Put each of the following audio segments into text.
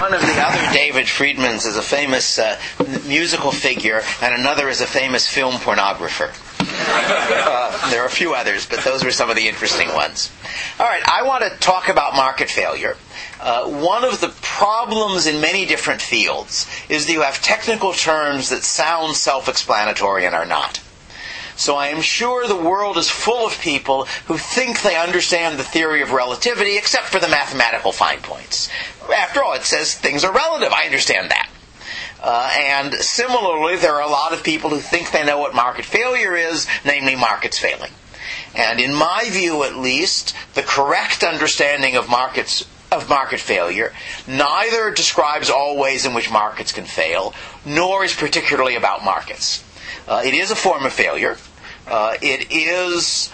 one of the other David Friedmans is a famous musical figure, and another is a famous film pornographer. There are a few others, but those were some of the interesting ones. All right, I want to talk about market failure. One of the problems in many different fields is that you have technical terms that sound self-explanatory and are not. So I am sure the world is full of people who think they understand the theory of relativity, except for the mathematical fine points. After all, it says things are relative. I understand that. And similarly, there are a lot of people who think they know what market failure is, namely markets failing. And in my view, at least, the correct understanding of market failure neither describes all ways in which markets can fail, nor is particularly about markets. It is a form of failure. It is,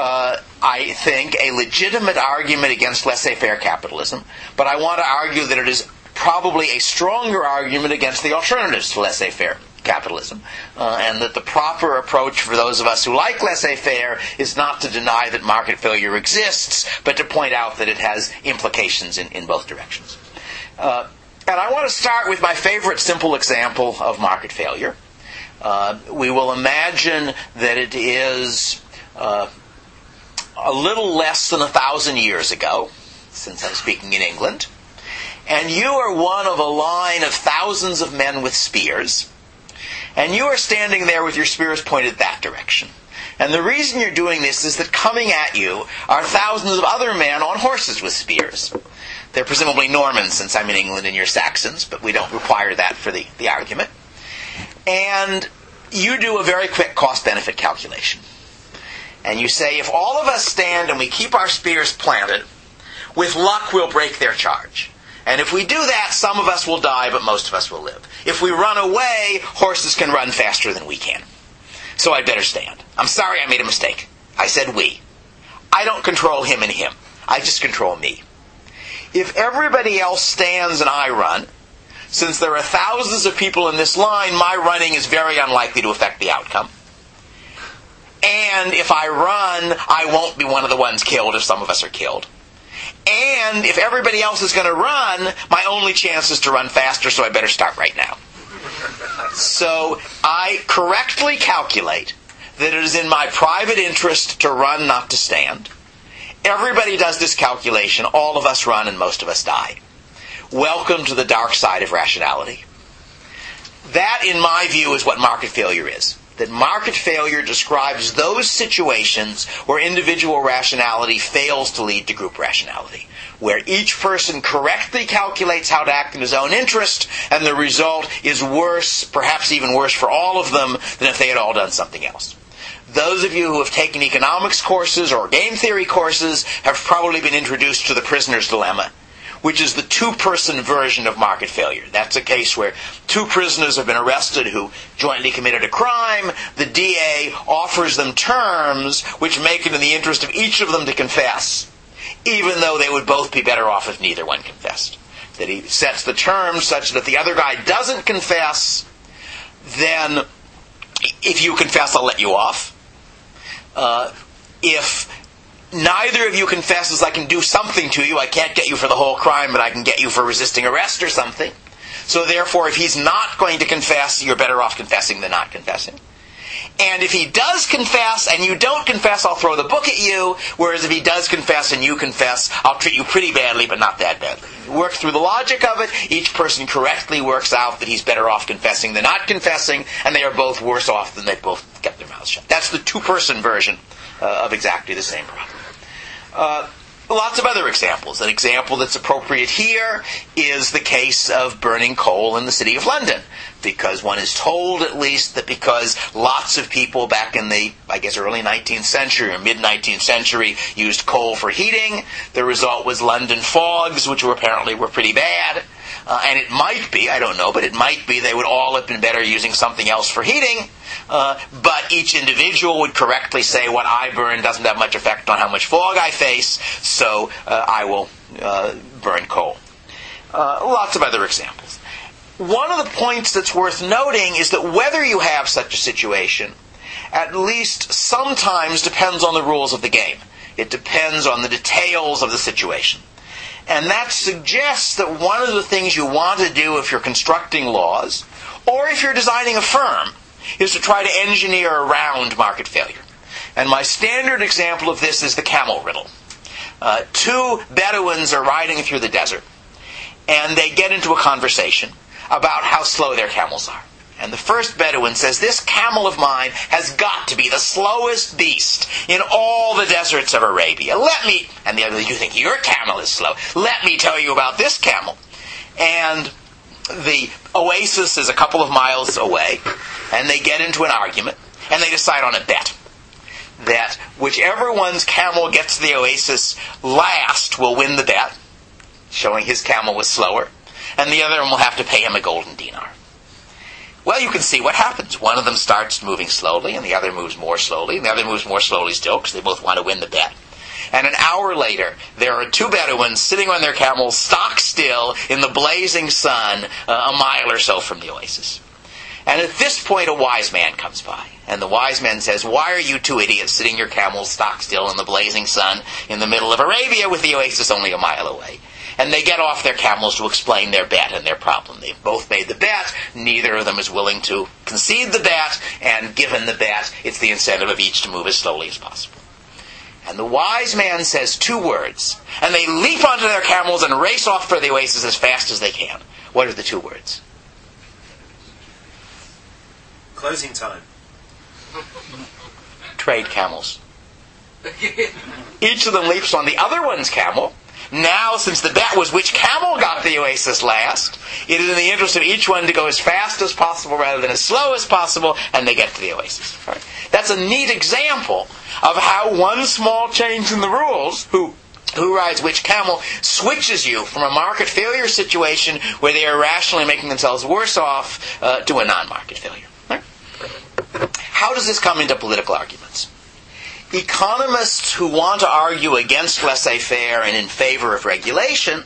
I think, a legitimate argument against laissez-faire capitalism, but I want to argue that it is probably a stronger argument against the alternatives to laissez-faire capitalism, and that the proper approach for those of us who like laissez-faire is not to deny that market failure exists, but to point out that it has implications in both directions. And I want to start with my favorite simple example of market failure. We will imagine that it is a little less than 1,000 years ago, since I'm speaking in England, and you are one of a line of thousands of men with spears, and you are standing there with your spears pointed that direction. And the reason you're doing this is that coming at you are thousands of other men on horses with spears. They're presumably Normans, since I'm in England and you're Saxons, but we don't require that for the argument. And you do a very quick cost-benefit calculation. And you say, if all of us stand and we keep our spears planted, with luck we'll break their charge. And if we do that, some of us will die, but most of us will live. If we run away, horses can run faster than we can. So I'd better stand. I'm sorry I made a mistake. I said we. I don't control him and him. I just control me. If everybody else stands and I run, since there are thousands of people in this line, my running is very unlikely to affect the outcome. And if I run, I won't be one of the ones killed if some of us are killed. And if everybody else is going to run, my only chance is to run faster, so I better start right now. So I correctly calculate that it is in my private interest to run, not to stand. Everybody does this calculation. All of us run and most of us die. Welcome to the dark side of rationality. That, in my view, is what market failure is. That market failure describes those situations where individual rationality fails to lead to group rationality, where each person correctly calculates how to act in his own interest, and the result is worse, perhaps even worse for all of them, than if they had all done something else. Those of you who have taken economics courses or game theory courses have probably been introduced to the prisoner's dilemma, which is the two-person version of market failure. That's a case where two prisoners have been arrested who jointly committed a crime. The DA offers them terms which make it in the interest of each of them to confess, even though they would both be better off if neither one confessed. That he sets the terms such that if the other guy doesn't confess, then if you confess, I'll let you off. If neither of you confesses, I can do something to you. I can't get you for the whole crime, but I can get you for resisting arrest or something. So therefore, if he's not going to confess, you're better off confessing than not confessing. And if he does confess and you don't confess, I'll throw the book at you. Whereas if he does confess and you confess, I'll treat you pretty badly, but not that badly. Work through the logic of it. Each person correctly works out that he's better off confessing than not confessing, and they are both worse off than they both kept their mouths shut. That's the two-person version of exactly the same problem. Lots of other examples. An example that's appropriate here is the case of burning coal in the city of London. Because one is told, at least, that because lots of people back in the, early 19th century or mid-19th century used coal for heating, the result was London fogs, which were pretty bad. And it might be, I don't know, but it might be they would all have been better using something else for heating. But each individual would correctly say, what I burn doesn't have much effect on how much fog I face, so I will burn coal. Lots of other examples. One of the points that's worth noting is that whether you have such a situation, at least sometimes depends on the rules of the game. It depends on the details of the situation. And that suggests that one of the things you want to do if you're constructing laws, or if you're designing a firm, is to try to engineer around market failure. And my standard example of this is the camel riddle. Two Bedouins are riding through the desert, and they get into a conversation about how slow their camels are. And the first Bedouin says, "This camel of mine has got to be the slowest beast in all the deserts of Arabia. And the other, "You think your camel is slow? Let me tell you about this camel." And the oasis is a couple of miles away, and they get into an argument, and they decide on a bet. That whichever one's camel gets to the oasis last will win the bet, showing his camel was slower, and the other one will have to pay him a golden dinar. Well, you can see what happens. One of them starts moving slowly, and the other moves more slowly, and the other moves more slowly still, because they both want to win the bet. And an hour later, there are two Bedouins sitting on their camels, stock still, in the blazing sun, a mile or so from the oasis. And at this point, a wise man comes by. And the wise man says, "Why are you two idiots sitting your camels stock still in the blazing sun in the middle of Arabia with the oasis only a mile away?" And they get off their camels to explain their bet and their problem. They've both made the bet. Neither of them is willing to concede the bet. And given the bet, it's the incentive of each to move as slowly as possible. And the wise man says two words. And they leap onto their camels and race off for the oasis as fast as they can. What are the two words? Closing time. Trade camels. Each of them leaps on the other one's camel. Now, since the bet was which camel got the oasis last, it is in the interest of each one to go as fast as possible rather than as slow as possible, and they get to the oasis. Right? That's a neat example of how one small change in the rules, who rides which camel, switches you from a market failure situation where they are rationally making themselves worse off to a non-market failure. Right? How does this come into political arguments? Economists who want to argue against laissez-faire and in favor of regulation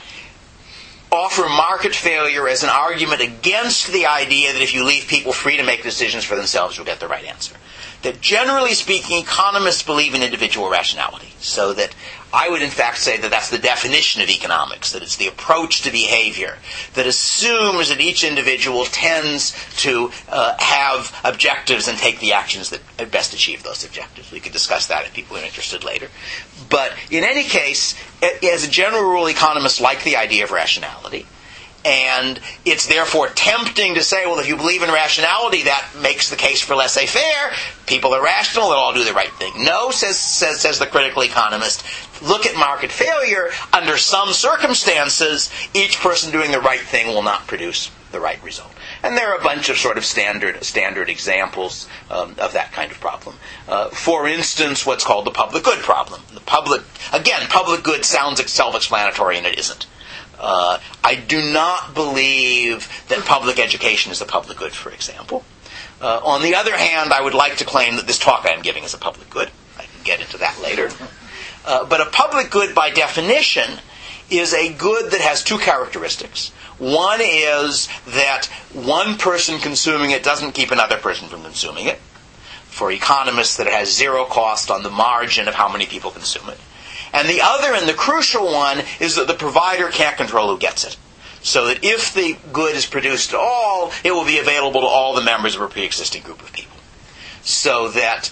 offer market failure as an argument against the idea that if you leave people free to make decisions for themselves, you'll get the right answer. That generally speaking, economists believe in individual rationality. So that I would in fact say that that's the definition of economics, that it's the approach to behavior that assumes that each individual tends to have objectives and take the actions that best achieve those objectives. We could discuss that if people are interested later. But in any case, as a general rule, economists like the idea of rationality. And it's therefore tempting to say, well, if you believe in rationality, that makes the case for laissez-faire. People are rational, they'll all do the right thing. No, says the critical economist, look at market failure. Under some circumstances, each person doing the right thing will not produce the right result. And there are a bunch of sort of standard examples of that kind of problem. For instance, what's called the public good problem. Public good sounds self-explanatory, and it isn't. I do not believe that public education is a public good, for example. On the other hand, I would like to claim that this talk I am giving is a public good. I can get into that later. But a public good, by definition, is a good that has two characteristics. One is that one person consuming it doesn't keep another person from consuming it. For economists, that it has zero cost on the margin of how many people consume it. And the other, and the crucial one, is that the provider can't control who gets it. So that if the good is produced at all, it will be available to all the members of a pre-existing group of people. So that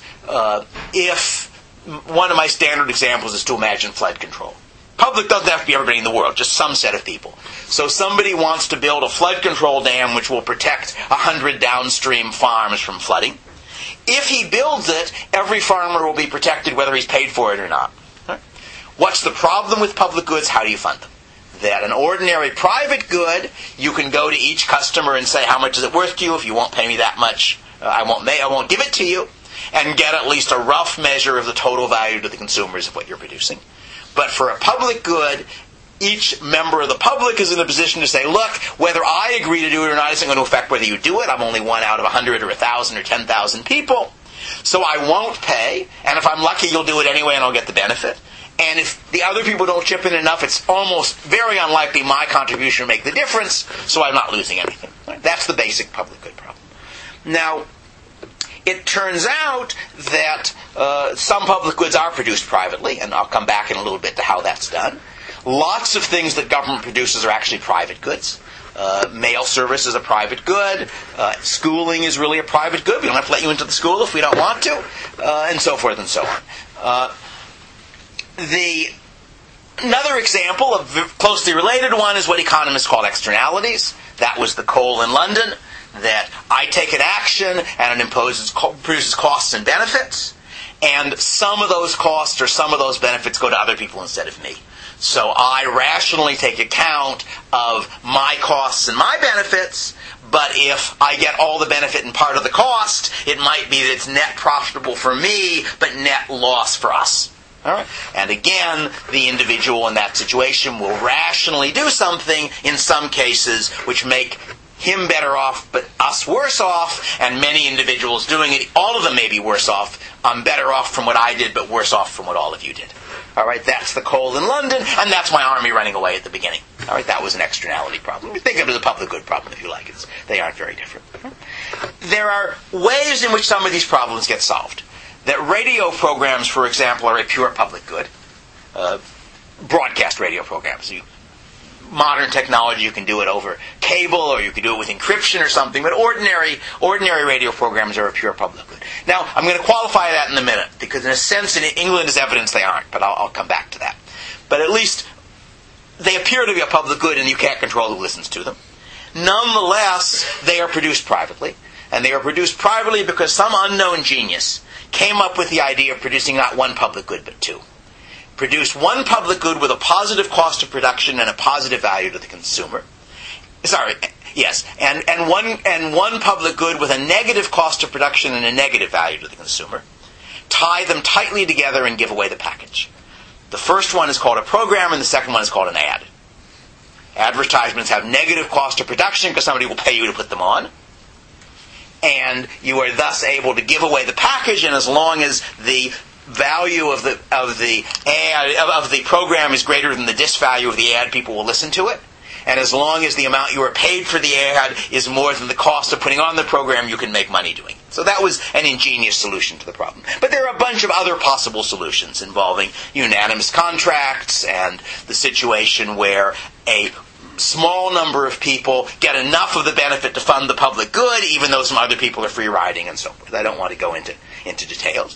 if one of my standard examples is to imagine flood control. Public doesn't have to be everybody in the world, just some set of people. So somebody wants to build a flood control dam which will protect 100 downstream farms from flooding. If he builds it, every farmer will be protected whether he's paid for it or not. What's the problem with public goods? How do you fund them? That an ordinary private good, you can go to each customer and say, how much is it worth to you? If you won't pay me that much, I won't give it to you, and get at least a rough measure of the total value to the consumers of what you're producing. But for a public good, each member of the public is in a position to say, look, whether I agree to do it or not isn't going to affect whether you do it. I'm only one out of 100 or 1,000 or 10,000 people. So I won't pay, and if I'm lucky, you'll do it anyway and I'll get the benefit. And if the other people don't chip in enough, it's almost very unlikely my contribution will make the difference, so I'm not losing anything. Right? That's the basic public good problem. Now, it turns out that some public goods are produced privately, and I'll come back in a little bit to how that's done. Lots of things that government produces are actually private goods. Mail service is a private good. Schooling is really a private good. We don't have to let you into the school if we don't want to, and so forth and so on. Another example of a closely related one is what economists call externalities. That was the coal in London, that I take an action and it produces costs and benefits, and some of those costs or some of those benefits go to other people instead of me. So I rationally take account of my costs and my benefits, but if I get all the benefit and part of the cost, it might be that it's net profitable for me, but net loss for us. All right? And again, the individual in that situation will rationally do something in some cases which make him better off, but us worse off, and many individuals doing it, all of them may be worse off. I'm better off from what I did, but worse off from what all of you did. All right, that's the coal in London, and that's my army running away at the beginning. All right, that was an externality problem. Think of it as a public good problem if you like. They aren't very different. There are ways in which some of these problems get solved. That radio programs, for example, are a pure public good. Broadcast radio programs. Modern technology, you can do it over cable, or you can do it with encryption or something, but ordinary radio programs are a pure public good. Now, I'm going to qualify that in a minute, because in a sense, in England is evidence they aren't, but I'll come back to that. But at least, they appear to be a public good, and you can't control who listens to them. Nonetheless, they are produced privately, and they are produced privately because some unknown genius came up with the idea of producing not one public good, but two. Produce one public good with a positive cost of production and a positive value to the consumer. And one public good with a negative cost of production and a negative value to the consumer. Tie them tightly together and give away the package. The first one is called a program, and the second one is called an ad. Advertisements have negative cost of production because somebody will pay you to put them on. And you are thus able to give away the package, and as long as the value of the program is greater than the disvalue of the ad, people will listen to it. And as long as the amount you are paid for the ad is more than the cost of putting on the program, you can make money doing it. So that was an ingenious solution to the problem. But there are a bunch of other possible solutions involving unanimous contracts and the situation where a small number of people get enough of the benefit to fund the public good, even though some other people are free riding and so forth. I don't want to go into details.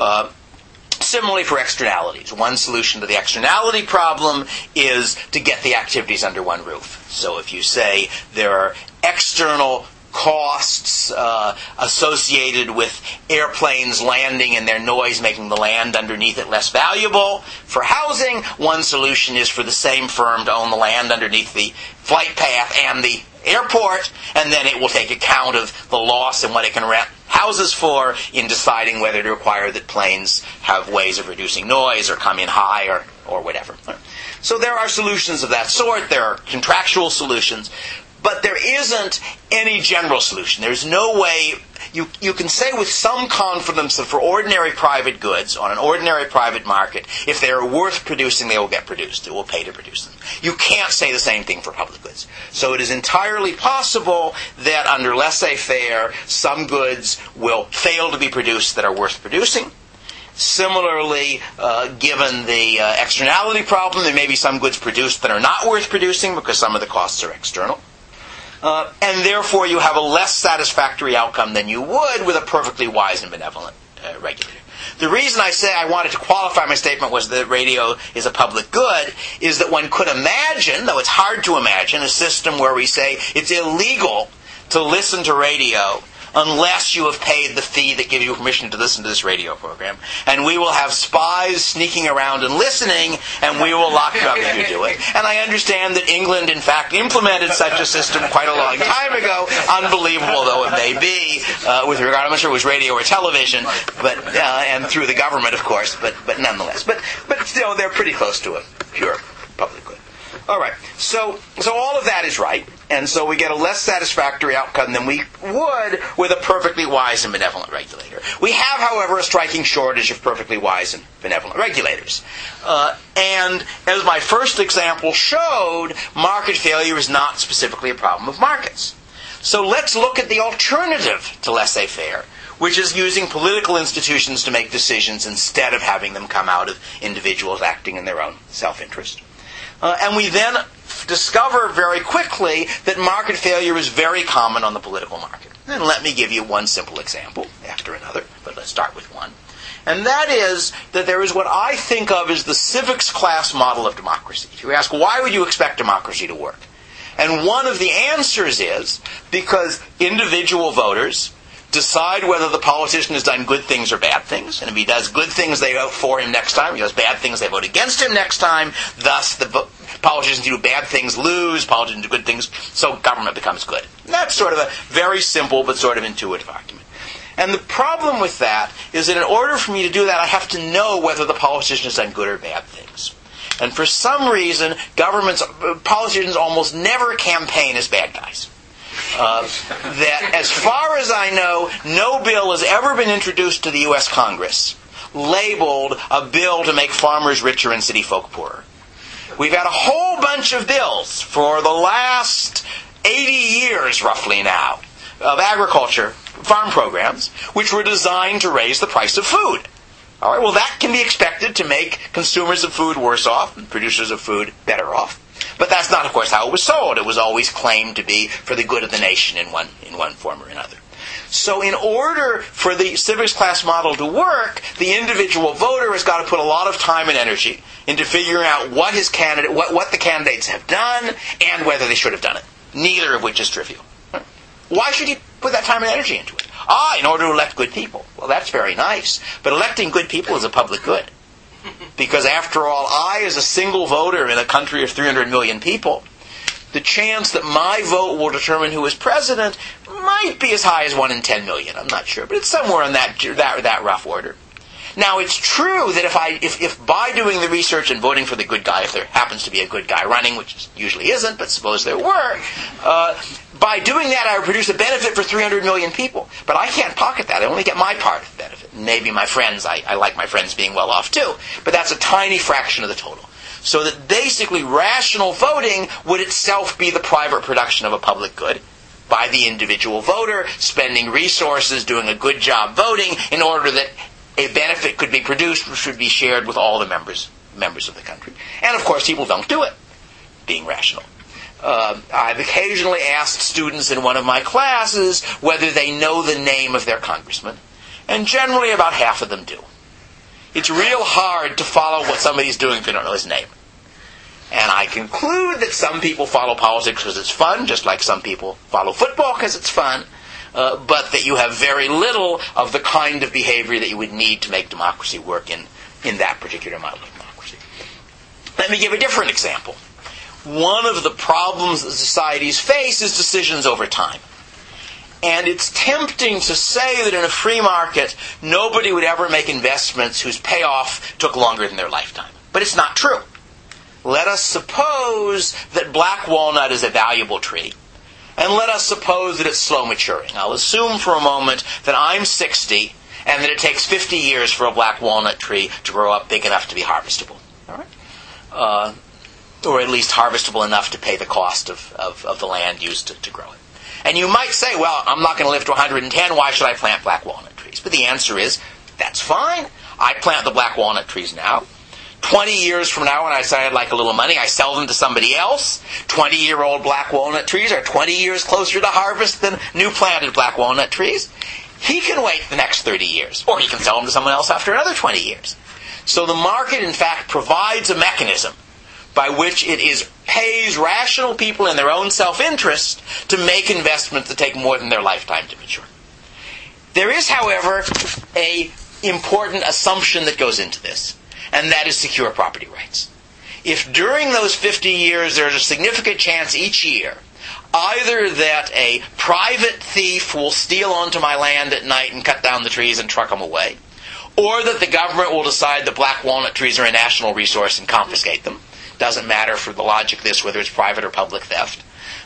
Similarly for externalities. One solution to the externality problem is to get the activities under one roof. So if you say there are external costs associated with airplanes landing and their noise making the land underneath it less valuable for housing, one solution is for the same firm to own the land underneath the flight path and the airport, and then it will take account of the loss and what it can rent houses for in deciding whether to require that planes have ways of reducing noise or come in high or whatever. So there are solutions of that sort. There are contractual solutions. But there isn't any general solution. There's no way. You can say with some confidence that for ordinary private goods on an ordinary private market, if they are worth producing, they will get produced. It will pay to produce them. You can't say the same thing for public goods. So it is entirely possible that under laissez-faire, some goods will fail to be produced that are worth producing. Similarly, given the externality problem, there may be some goods produced that are not worth producing because some of the costs are external. And therefore you have a less satisfactory outcome than you would with a perfectly wise and benevolent regulator. The reason I say I wanted to qualify my statement was that radio is a public good is that one could imagine, though it's hard to imagine, a system where we say it's illegal to listen to radio unless you have paid the fee that gives you permission to listen to this radio program. And we will have spies sneaking around and listening, and we will lock you up if you do it. And I understand that England, in fact, implemented such a system quite a long time ago, unbelievable though it may be, with regard, I'm not sure it was radio or television, but and through the government, of course, but nonetheless. But still, they're pretty close to a pure public good. All right, so all of that is right, and so we get a less satisfactory outcome than we would with a perfectly wise and benevolent regulator. We have, however, a striking shortage of perfectly wise and benevolent regulators. And as my first example showed, market failure is not specifically a problem of markets. So let's look at the alternative to laissez-faire, which is using political institutions to make decisions instead of having them come out of individuals acting in their own self-interest. And we then discover very quickly that market failure is very common on the political market. And let me give you one simple example after another, but let's start with one. And that is that there is what I think of as the civics class model of democracy. If you ask, why would you expect democracy to work? And one of the answers is because individual voters decide whether the politician has done good things or bad things. And if he does good things, they vote for him next time. If he does bad things, they vote against him next time. Thus, the politicians who do bad things lose, politicians do good things, so government becomes good. And that's sort of a very simple but sort of intuitive argument. And the problem with that is that in order for me to do that, I have to know whether the politician has done good or bad things. And for some reason, politicians almost never campaign as bad guys. That, as far as I know, no bill has ever been introduced to the U.S. Congress labeled a bill to make farmers richer and city folk poorer. We've had a whole bunch of bills for the last 80 years, roughly now, of agriculture, farm programs, which were designed to raise the price of food. All right, well, that can be expected to make consumers of food worse off and producers of food better off. But that's not, of course, how it was sold. It was always claimed to be for the good of the nation in one form or another. So in order for the civics class model to work, the individual voter has got to put a lot of time and energy into figuring out what the candidates have done and whether they should have done it, neither of which is trivial. Why should he put that time and energy into it? In order to elect good people. Well, that's very nice. But electing good people is a public good. Because after all, I, as a single voter in a country of 300 million people, the chance that my vote will determine who is president might be as high as 1 in 10 million. I'm not sure. But it's somewhere in that rough order. Now, it's true that if by doing the research and voting for the good guy, if there happens to be a good guy running, which usually isn't, but suppose there were, by doing that I would produce a benefit for 300 million people. But I can't pocket that. I only get my part of the benefit. Maybe my friends, I like my friends being well off too. But that's a tiny fraction of the total. So that basically rational voting would itself be the private production of a public good by the individual voter, spending resources, doing a good job voting in order that a benefit could be produced which should be shared with all the members of the country. And of course people don't do it, being rational. I've occasionally asked students in one of my classes whether they know the name of their congressman, and generally about half of them do. It's real hard to follow what somebody's doing if they don't know his name. And I conclude that some people follow politics because it's fun, just like some people follow football because it's fun, but that you have very little of the kind of behavior that you would need to make democracy work in that particular model of democracy. Let me give a different example. One of the problems that societies face is decisions over time. And it's tempting to say that in a free market, nobody would ever make investments whose payoff took longer than their lifetime. But it's not true. Let us suppose that black walnut is a valuable tree. And let us suppose that it's slow maturing. I'll assume for a moment that I'm 60 and that it takes 50 years for a black walnut tree to grow up big enough to be harvestable. All right? Or at least harvestable enough to pay the cost of the land used to grow it. And you might say, well, I'm not going to live to 110, why should I plant black walnut trees? But the answer is, that's fine. I plant the black walnut trees now. 20 years from now, when I say I'd like a little money, I sell them to somebody else. 20-year-old black walnut trees are 20 years closer to harvest than new planted black walnut trees. He can wait the next 30 years, or he can sell them to someone else after another 20 years. So the market, in fact, provides a mechanism by which it pays rational people in their own self-interest to make investments that take more than their lifetime to mature. There is, however, an important assumption that goes into this, and that is secure property rights. If during those 50 years there's a significant chance each year either that a private thief will steal onto my land at night and cut down the trees and truck them away, or that the government will decide that black walnut trees are a national resource and confiscate them, doesn't matter for the logic of this whether it's private or public theft.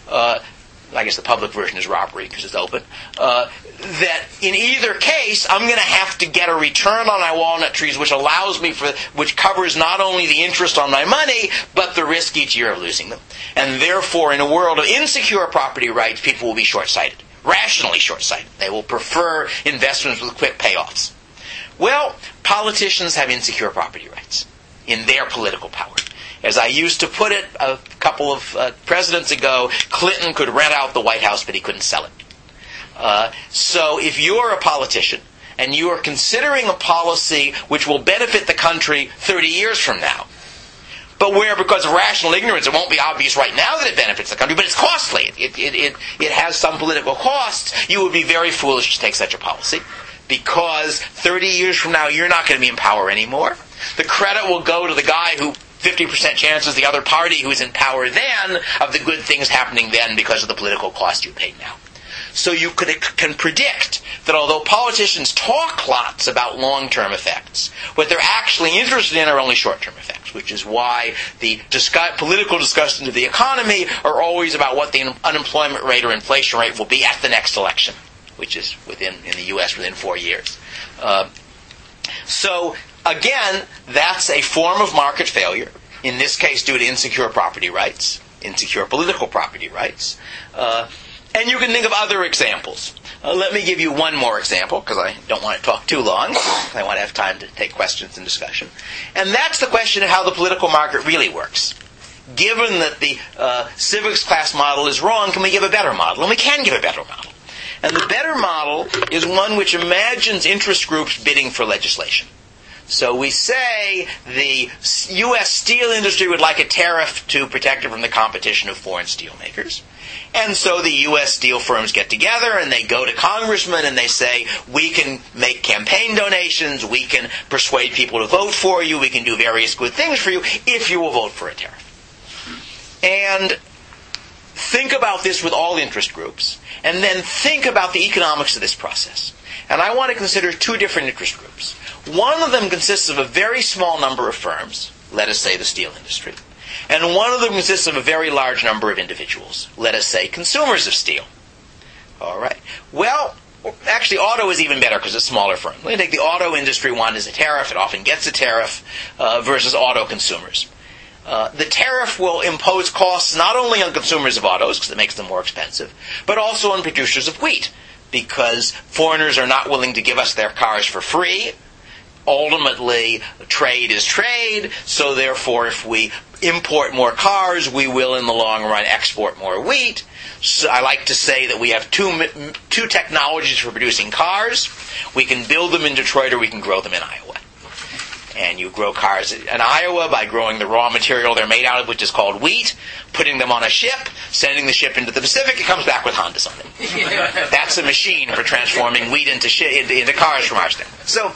I guess the public version is robbery because it's open. That in either case, I'm going to have to get a return on my walnut trees, which covers not only the interest on my money, but the risk each year of losing them. And therefore, in a world of insecure property rights, people will be short-sighted, rationally short-sighted. They will prefer investments with quick payoffs. Well, politicians have insecure property rights in their political power. As I used to put it a couple of presidents ago, Clinton could rent out the White House, but he couldn't sell it. So if you're a politician and you are considering a policy which will benefit the country 30 years from now, but where, because of rational ignorance, it won't be obvious right now that it benefits the country, but it's costly. It has some political costs. You would be very foolish to take such a policy, because 30 years from now, you're not going to be in power anymore. The credit will go to the guy who 50% chance is the other party who's in power then of the good things happening then because of the political cost you paid now. So you can predict that although politicians talk lots about long-term effects, what they're actually interested in are only short-term effects, which is why the political discussions of the economy are always about what the unemployment rate or inflation rate will be at the next election, which is in the U.S. within 4 years. So, again, that's a form of market failure, in this case due to insecure property rights, insecure political property rights. And you can think of other examples. Let me give you one more example, because I don't want to talk too long. I want to have time to take questions and discussion. And that's the question of how the political market really works. Given that the civics class model is wrong, can we give a better model? And we can give a better model. And the better model is one which imagines interest groups bidding for legislation. So we say the U.S. steel industry would like a tariff to protect it from the competition of foreign steel makers. And so the U.S. steel firms get together and they go to congressmen and they say, we can make campaign donations, we can persuade people to vote for you, we can do various good things for you if you will vote for a tariff. And think about this with all interest groups, and then think about the economics of this process. And I want to consider two different interest groups. One of them consists of a very small number of firms, let us say the steel industry, and one of them consists of a very large number of individuals, let us say consumers of steel. All right. Well, actually, auto is even better because it's a smaller firm. Let me take the auto industry one as a tariff. It often gets a tariff versus auto consumers. The tariff will impose costs not only on consumers of autos, because it makes them more expensive, but also on producers of wheat, because foreigners are not willing to give us their cars for free. Ultimately, trade is trade, so therefore if we import more cars, we will in the long run export more wheat. So I like to say that we have two technologies for producing cars. We can build them in Detroit or we can grow them in Iowa. And you grow cars in Iowa by growing the raw material they're made out of, which is called wheat, putting them on a ship, sending the ship into the Pacific, it comes back with Hondas on it. That's a machine for transforming wheat into cars from our standpoint.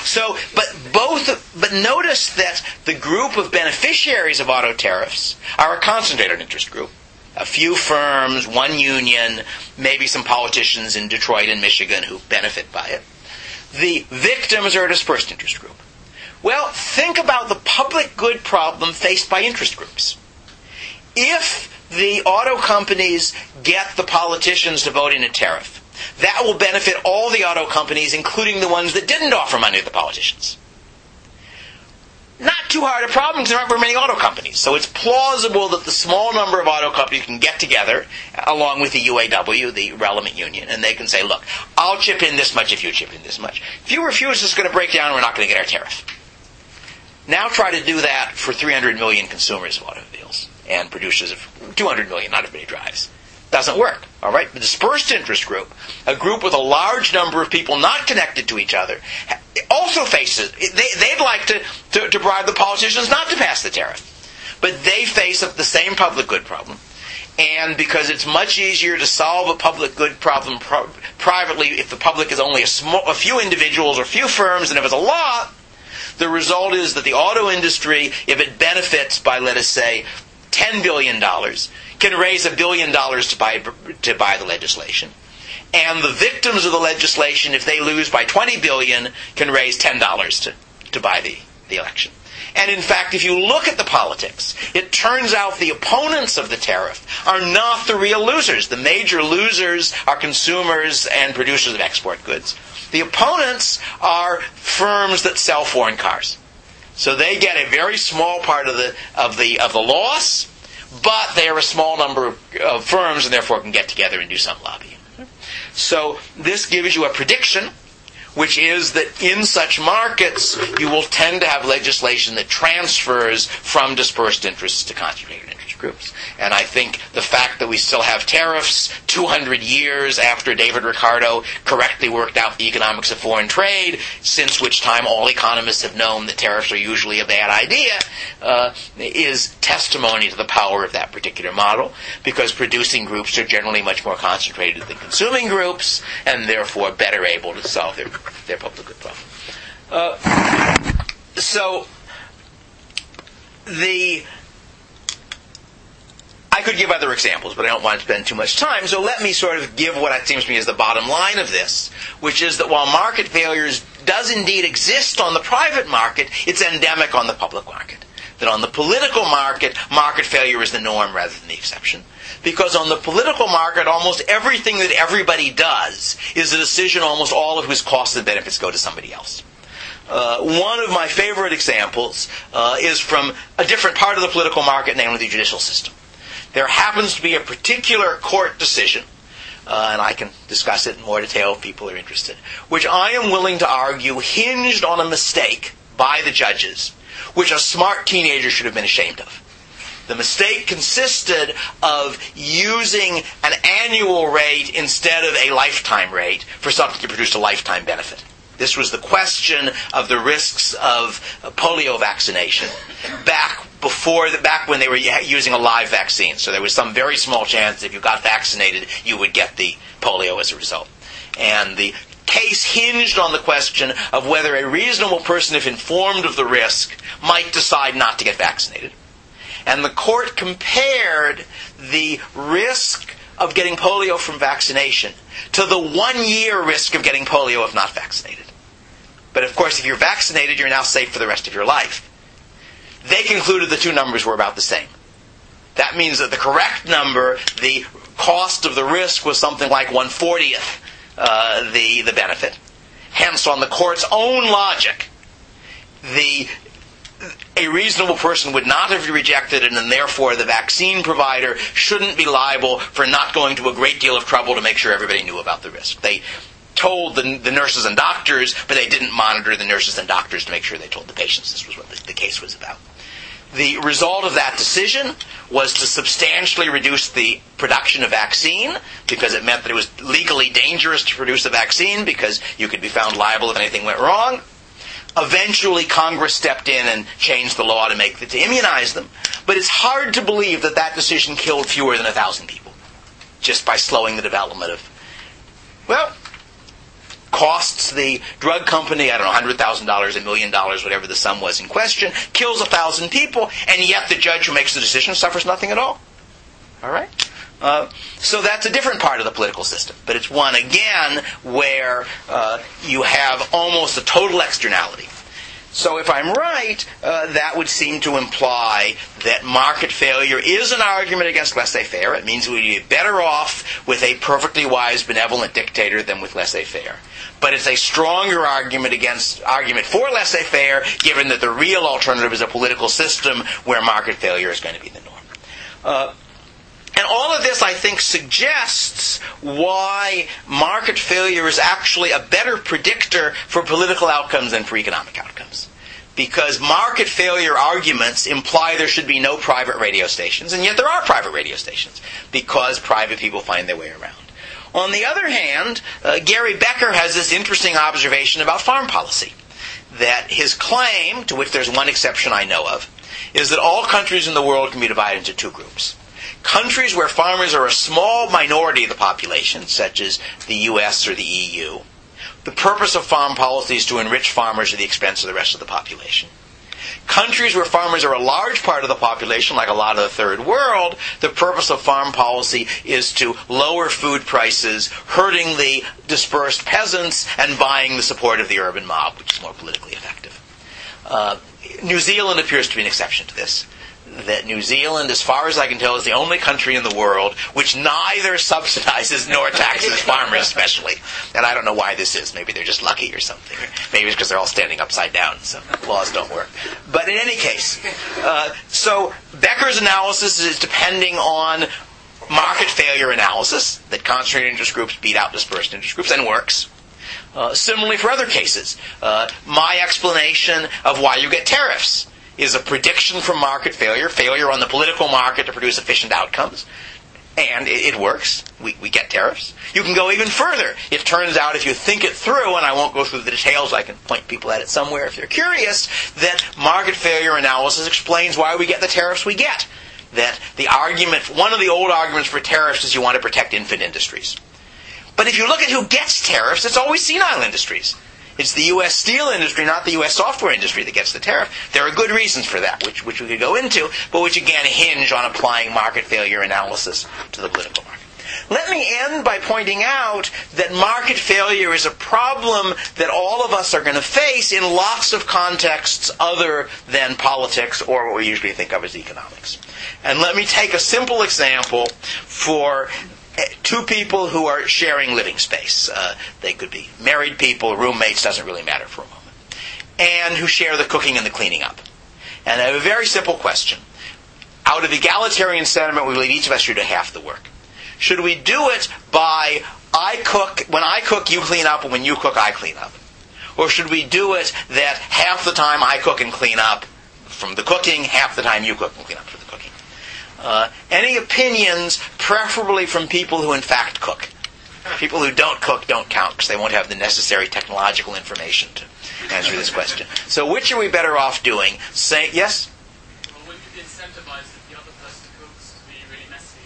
But notice that the group of beneficiaries of auto tariffs are a concentrated interest group. A few firms, one union, maybe some politicians in Detroit and Michigan who benefit by it. The victims are a dispersed interest group. Well, think about the public good problem faced by interest groups. If the auto companies get the politicians to vote in a tariff, that will benefit all the auto companies, including the ones that didn't offer money to the politicians. Not too hard a problem because there aren't very many auto companies. So it's plausible that the small number of auto companies can get together, along with the UAW, the relevant union, and they can say, look, I'll chip in this much if you chip in this much. If you refuse, it's going to break down and we're not going to get our tariff. Now try to do that for 300 million consumers of automobiles and producers of 200 million, not everybody drives. Doesn't work, all right? The dispersed interest group, a group with a large number of people not connected to each other, also faces, they'd like to bribe the politicians not to pass the tariff. But they face the same public good problem. And because it's much easier to solve a public good problem privately if the public is only a few individuals or a few firms than if it's a lot, the result is that the auto industry, if it benefits by, let us say, $10 billion, can raise $1 billion to buy the legislation. And the victims of the legislation, if they lose by $20 billion, can raise $10 to buy the election. And in fact, if you look at the politics, it turns out the opponents of the tariff are not the real losers. The major losers are consumers and producers of export goods. The opponents are firms that sell foreign cars. So they get a very small part of the loss, but they are a small number of firms and therefore can get together and do some lobbying. So this gives you a prediction which is that in such markets, you will tend to have legislation that transfers from dispersed interests to concentrated interest groups. And I think the fact that we still have tariffs 200 years after David Ricardo correctly worked out the economics of foreign trade, since which time all economists have known that tariffs are usually a bad idea, is testimony to the power of that particular model, because producing groups are generally much more concentrated than consuming groups, and therefore better able to solve their public good problem. I could give other examples, but I don't want to spend too much time, so let me sort of give what it seems to me is the bottom line of this, which is that while market failures does indeed exist on the private market, it's endemic on the public market. That on the political market, market failure is the norm rather than the exception. Because on the political market, almost everything that everybody does is a decision almost all of whose costs and benefits go to somebody else. One of my favorite examples is from a different part of the political market, namely the judicial system. There happens to be a particular court decision, and I can discuss it in more detail if people are interested, which I am willing to argue hinged on a mistake by the judges, which a smart teenager should have been ashamed of. The mistake consisted of using an annual rate instead of a lifetime rate for something to produce a lifetime benefit. This was the question of the risks of polio vaccination back when they were using a live vaccine. So there was some very small chance if you got vaccinated, you would get the polio as a result. And the case hinged on the question of whether a reasonable person, if informed of the risk, might decide not to get vaccinated. And the court compared the risk of getting polio from vaccination to the 1-year risk of getting polio if not vaccinated. But of course, if you're vaccinated, you're now safe for the rest of your life. They concluded the two numbers were about the same. That means that the correct number, the cost of the risk, was something like 1/40th the benefit. Hence, on the court's own logic, a reasonable person would not have rejected it, and therefore the vaccine provider shouldn't be liable for not going to a great deal of trouble to make sure everybody knew about the risk. They told the nurses and doctors, but they didn't monitor the nurses and doctors to make sure they told the patients. This was what the case was about. The result of that decision was to substantially reduce the production of vaccine, because it meant that it was legally dangerous to produce a vaccine because you could be found liable if anything went wrong. Eventually, Congress stepped in and changed the law to immunize them. But it's hard to believe that that decision killed fewer than 1,000 people just by slowing the development of, costs the drug company, I don't know, $100,000, $1 million, whatever the sum was in question, kills 1,000 people, and yet the judge who makes the decision suffers nothing at all. All right? So that's a different part of the political system. But it's one, again, where you have almost a total externality. So if I'm right, that would seem to imply that market failure is an argument against laissez-faire. It means we'd be better off with a perfectly wise, benevolent dictator than with laissez-faire. But it's a stronger argument for laissez-faire, given that the real alternative is a political system where market failure is going to be the norm. And all of this, I think, suggests why market failure is actually a better predictor for political outcomes than for economic outcomes. Because market failure arguments imply there should be no private radio stations, and yet there are private radio stations, because private people find their way around. On the other hand, Gary Becker has this interesting observation about farm policy, that his claim, to which there's one exception I know of, is that all countries in the world can be divided into two groups. Countries where farmers are a small minority of the population, such as the US or the EU, the purpose of farm policy is to enrich farmers at the expense of the rest of the population. Countries where farmers are a large part of the population, like a lot of the third world, the purpose of farm policy is to lower food prices, hurting the dispersed peasants, and buying the support of the urban mob, which is more politically effective. New Zealand appears to be an exception to this. That New Zealand, as far as I can tell, is the only country in the world which neither subsidizes nor taxes farmers especially. And I don't know why this is. Maybe they're just lucky or something. Maybe it's because they're all standing upside down, so laws don't work. But in any case, so Becker's analysis is depending on market failure analysis, that concentrated interest groups beat out dispersed interest groups, and works. Similarly for other cases, my explanation of why you get tariffs is a prediction from market failure on the political market to produce efficient outcomes. And it works. We get tariffs. You can go even further. It turns out if you think it through, and I won't go through the details, I can point people at it somewhere if they're curious, that market failure analysis explains why we get the tariffs we get. That the argument, one of the old arguments for tariffs is you want to protect infant industries. But if you look at who gets tariffs, it's always senile industries. It's the U.S. steel industry, not the U.S. software industry that gets the tariff. There are good reasons for that, which we could go into, but which again hinge on applying market failure analysis to the political market. Let me end by pointing out that market failure is a problem that all of us are going to face in lots of contexts other than politics or what we usually think of as economics. And let me take a simple example for two people who are sharing living space. They could be married people, roommates, doesn't really matter for a moment, and who share the cooking and the cleaning up. And I have a very simple question. Out of egalitarian sentiment, we believe each of us should do half the work. Should we do it by when I cook, you clean up, and when you cook, I clean up? Or should we do it that half the time I cook and clean up from the cooking, half the time you cook and clean up from the cooking? Any opinions, preferably from people who in fact cook? People who don't cook don't count because they won't have the necessary technological information to answer this question. So which are we better off doing? Say yes? Well, wouldn't you be incentivized if the other person cooks to be really messy,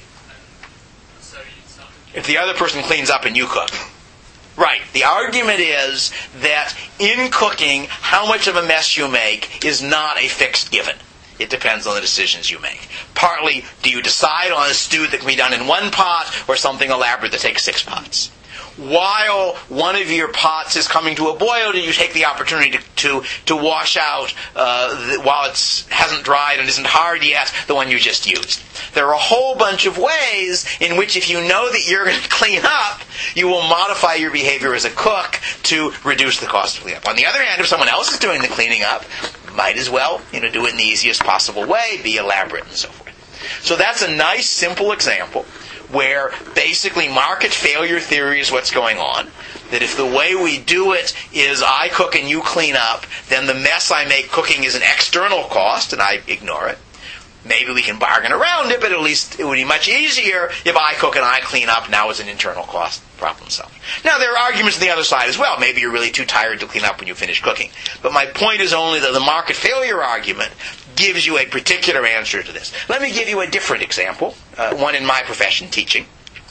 and so you start to... If the other person cleans up and you cook. Right. The argument is that in cooking, how much of a mess you make is not a fixed given. It depends on the decisions you make. Partly, do you decide on a stew that can be done in one pot or something elaborate that takes 6 pots? While one of your pots is coming to a boil, do you take the opportunity to wash out, while it hasn't dried and isn't hard yet, the one you just used? There are a whole bunch of ways in which if you know that you're going to clean up, you will modify your behavior as a cook to reduce the cost of cleaning up. On the other hand, if someone else is doing the cleaning up, might as well, do it in the easiest possible way, be elaborate and so forth. So that's a nice, simple example where basically market failure theory is what's going on. That if the way we do it is I cook and you clean up, then the mess I make cooking is an external cost and I ignore it. Maybe we can bargain around it, but at least it would be much easier if I cook and I clean up. Now it's an internal cost problem solved. Now there are arguments on the other side as well. Maybe you're really too tired to clean up when you finish cooking. But my point is only that the market failure argument gives you a particular answer to this. Let me give you a different example, one in my profession, teaching.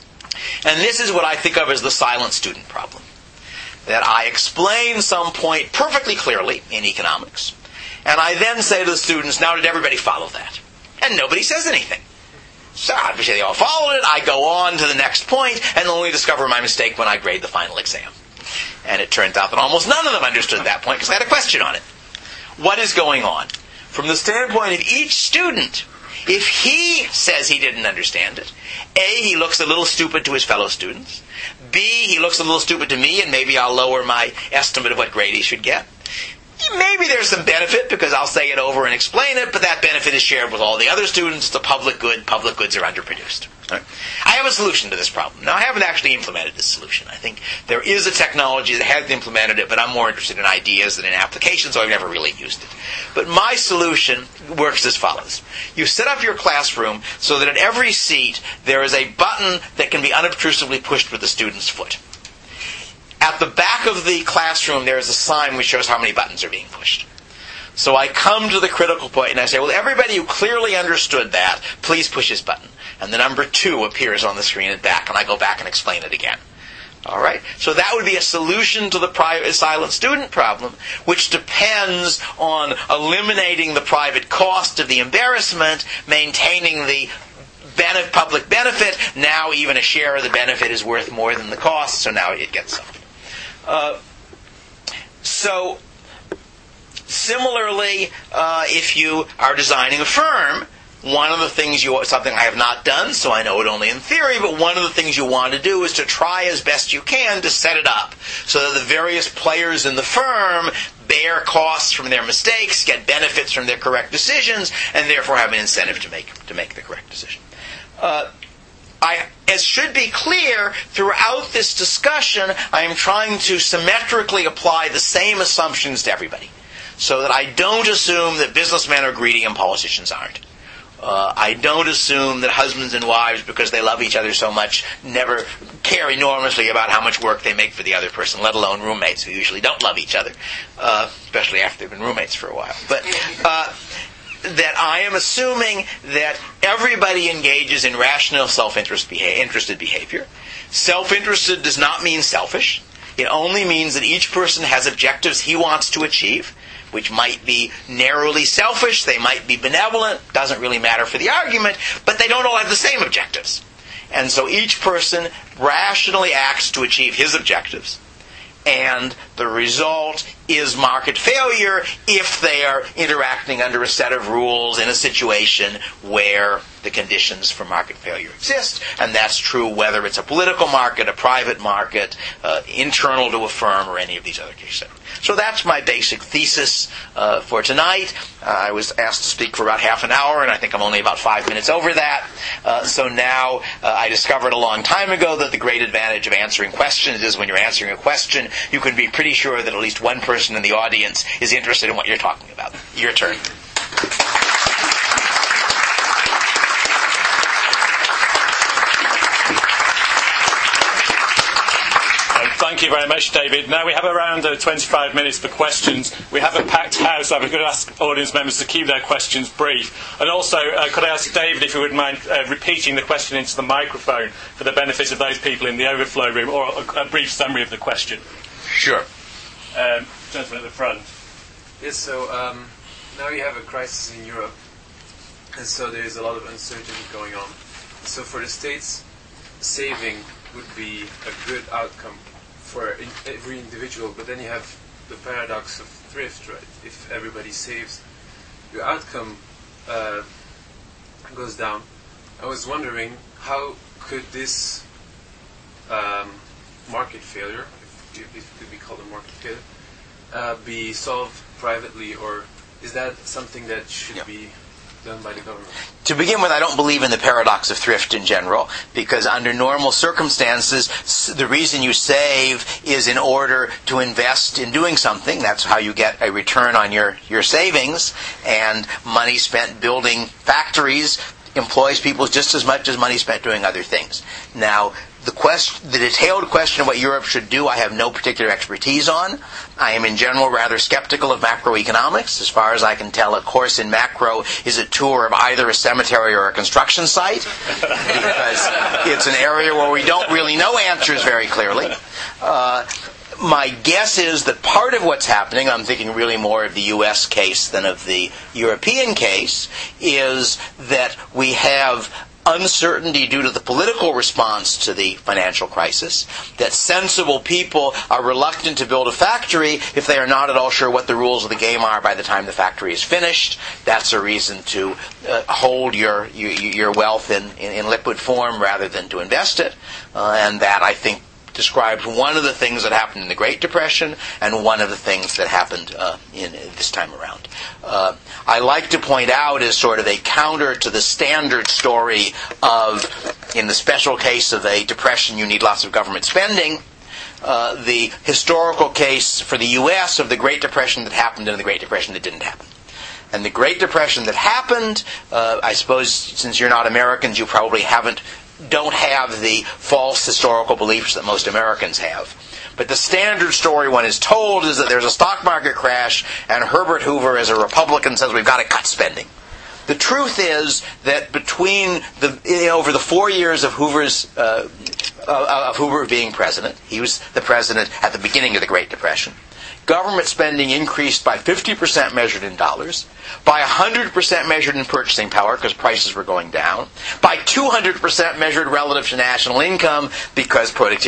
And this is what I think of as the silent student problem. That I explain some point perfectly clearly in economics, and I then say to the students, now did everybody follow that? And nobody says anything. So obviously they all followed it. I go on to the next point and only discover my mistake when I grade the final exam. And it turns out that almost none of them understood that point because I had a question on it. What is going on? From the standpoint of each student, if he says he didn't understand it, A, he looks a little stupid to his fellow students. B, he looks a little stupid to me and maybe I'll lower my estimate of what grade he should get. Maybe there's some benefit because I'll say it over and explain it, but that benefit is shared with all the other students. It's a public good. Public goods are underproduced. Right? I have a solution to this problem. Now, I haven't actually implemented this solution. I think there is a technology that has implemented it, but I'm more interested in ideas than in applications, so I've never really used it. But my solution works as follows. You set up your classroom so that at every seat there is a button that can be unobtrusively pushed with the student's foot. At the back of the classroom, there is a sign which shows how many buttons are being pushed. So I come to the critical point and I say, well, everybody who clearly understood that, please push this button. And the number 2 appears on the screen at back, and I go back and explain it again. All right? So that would be a solution to the silent student problem, which depends on eliminating the private cost of the embarrassment, maintaining the public benefit. Now even a share of the benefit is worth more than the cost, so now it gets solved. So, similarly, if you are designing a firm, one of the things something I have not done, so I know it only in theory, but one of the things you want to do is to try as best you can to set it up so that the various players in the firm bear costs from their mistakes, get benefits from their correct decisions, and therefore have an incentive to make the correct decision. I as should be clear, throughout this discussion, I am trying to symmetrically apply the same assumptions to everybody, so that I don't assume that businessmen are greedy and politicians aren't. I don't assume that husbands and wives, because they love each other so much, never care enormously about how much work they make for the other person, let alone roommates who usually don't love each other, especially after they've been roommates for a while. But that I am assuming that everybody engages in rational self-interested behavior. Self-interested does not mean selfish. It only means that each person has objectives he wants to achieve, which might be narrowly selfish, they might be benevolent, doesn't really matter for the argument, but they don't all have the same objectives. And so each person rationally acts to achieve his objectives. And the result is market failure if they are interacting under a set of rules in a situation where the conditions for market failure exist. And that's true whether it's a political market, a private market, internal to a firm, or any of these other cases. So that's my basic thesis for tonight. I was asked to speak for about half an hour, and I think I'm only about 5 minutes over that. So now I discovered a long time ago that the great advantage of answering questions is when you're answering a question, you can be pretty sure that at least one person in the audience is interested in what you're talking about. Your turn. Thank you very much, David. Now we have around 25 minutes for questions. We have a packed house. I'm going to ask audience members to keep their questions brief. And also, could I ask David if he would mind repeating the question into the microphone for the benefit of those people in the overflow room, or a brief summary of the question? Sure. Gentleman at the front. Yes, so now you have a crisis in Europe, and so there's a lot of uncertainty going on. So for the states, saving would be a good outcome for every individual, but then you have the paradox of thrift, right? If everybody saves, your outcome goes down. I was wondering, how could this market failure, if it could be called a market failure, be solved privately, or is that something that should be done by the government? To begin with, I don't believe in the paradox of thrift in general, because under normal circumstances, the reason you save is in order to invest in doing something. That's how you get a return on your savings, and money spent building factories employs people just as much as money spent doing other things. Now, the detailed question of what Europe should do, I have no particular expertise on. I am in general rather skeptical of macroeconomics. As far as I can tell, a course in macro is a tour of either a cemetery or a construction site, because it's an area where we don't really know answers very clearly. My guess is that part of what's happening, I'm thinking really more of the U.S. case than of the European case, is that we have uncertainty due to the political response to the financial crisis, that sensible people are reluctant to build a factory if they are not at all sure what the rules of the game are by the time the factory is finished. That's a reason to hold your wealth in liquid form rather than to invest it. And that, I think, describes one of the things that happened in the Great Depression and one of the things that happened in this time around. I like to point out, as sort of a counter to the standard story of, in the special case of a depression, you need lots of government spending, the historical case for the U.S. of the Great Depression that happened and the Great Depression that didn't happen. And the Great Depression that happened, I suppose since you're not Americans, you probably don't have the false historical beliefs that most Americans have. But the standard story one is told is that there's a stock market crash and Herbert Hoover, as a Republican, says we've got to cut spending. The truth is that over the 4 years of Hoover being president, he was the president at the beginning of the Great Depression, government spending increased by 50% measured in dollars, by 100% measured in purchasing power because prices were going down, by 200% measured relative to national income because productivity